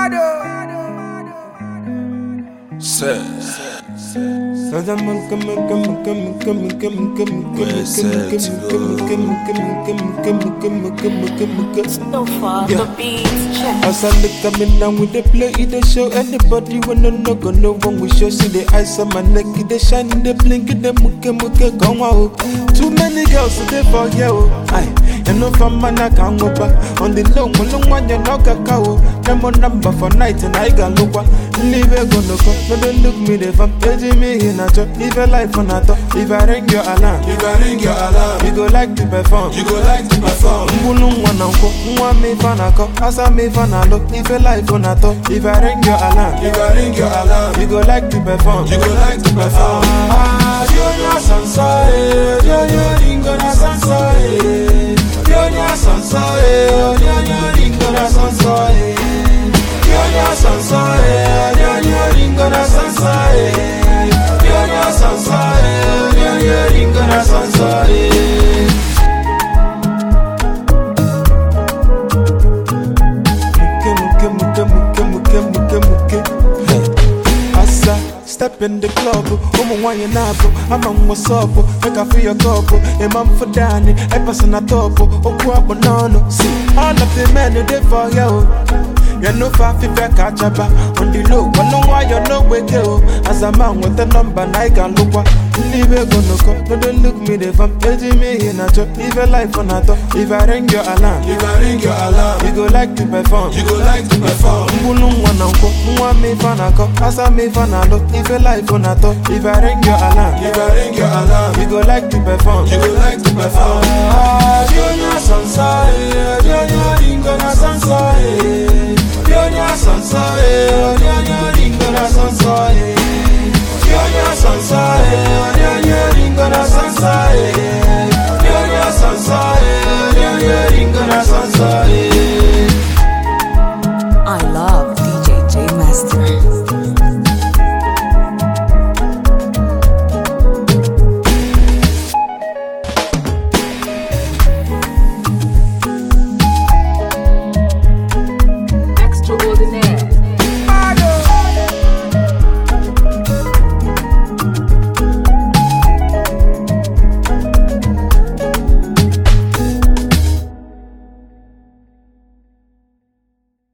As I look coming down with the play, it show anybody wanna know, gonna know when we show. See the ice on my neck, it shine, they blink, it muke come out. Too many girls today for you. And no from man I can't go back. On the long one you knock a cow. Them on number for night and I got look what. Leave it gonna go. No don't look me if I'm paging me in a job. Live a life on a top. If I ring your alarm, you go like to perform. Mbulung one uncle, one me fan a cop. As I me fan a look. Live a life on a top. If I ring your alarm, you go like to perform. You're Sansai, you're Ingona Sansai. Yonya Sansai, Yonya Ringona Sansai. Yonya Sansai, Yonya Ringona Sansai. Yonya Sansai, Yonya Ringona Sansai. Step in the club, why you not? I'm on what's up, make I feel your cup. A man for Danny, a person at top, or banana. See, all of the men who did for you. You're no far if I catch up on the low. I know why you're no way go. As a man with a number, I can look what. Leave it gonna go. No, don't look me if I'm edging me in a job. Live a life on a top. If I ring your alarm, you go like to perform. Mbulung one uncle, one me fan a cop. As I me fan a look. Live a life on a top. If I ring your alarm, you go like to perform. You're Sansai.